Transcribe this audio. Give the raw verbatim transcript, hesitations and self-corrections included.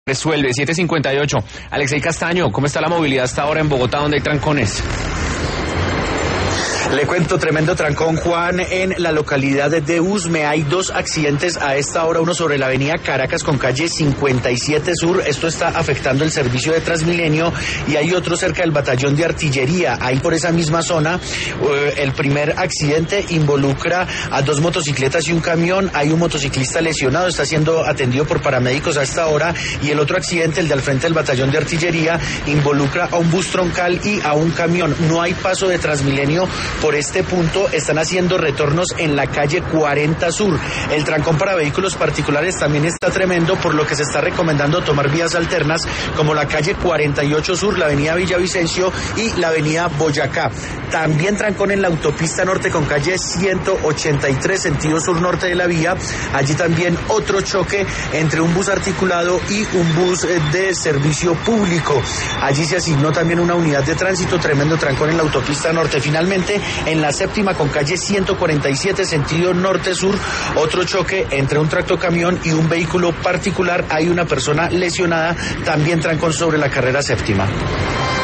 Resuelve, siete cincuenta y ocho. Alexei Castaño, ¿cómo está la movilidad hasta ahora en Bogotá, donde hay trancones? Le cuento, tremendo trancón, Juan, en la localidad de Usme. Hay dos accidentes a esta hora, uno sobre la avenida Caracas con calle cincuenta y siete Sur. Esto está afectando el servicio de Transmilenio, y hay otro cerca del batallón de artillería. Ahí por esa misma zona, eh, el primer accidente involucra a dos motocicletas y un camión. Hay un motociclista lesionado, está siendo atendido por paramédicos a esta hora. Y el otro accidente, el de al frente del batallón de artillería, involucra a un bus troncal y a un camión. No hay paso de Transmilenio por este punto, están haciendo retornos en la calle cuarenta Sur. El trancón para vehículos particulares también está tremendo, por lo que se está recomendando tomar vías alternas como la calle cuarenta y ocho Sur, la avenida Villavicencio y la avenida Boyacá. También trancón en la autopista norte con calle ciento ochenta y tres, sentido sur-norte de la vía. Allí también otro choque entre un bus articulado y un bus de servicio público. Allí se asignó también una unidad de tránsito, tremendo trancón en la autopista norte. Finalmente, en la séptima con calle ciento cuarenta y siete, sentido norte-sur, otro choque entre un tractocamión y un vehículo particular. Hay una persona lesionada, también trancón sobre la carrera séptima.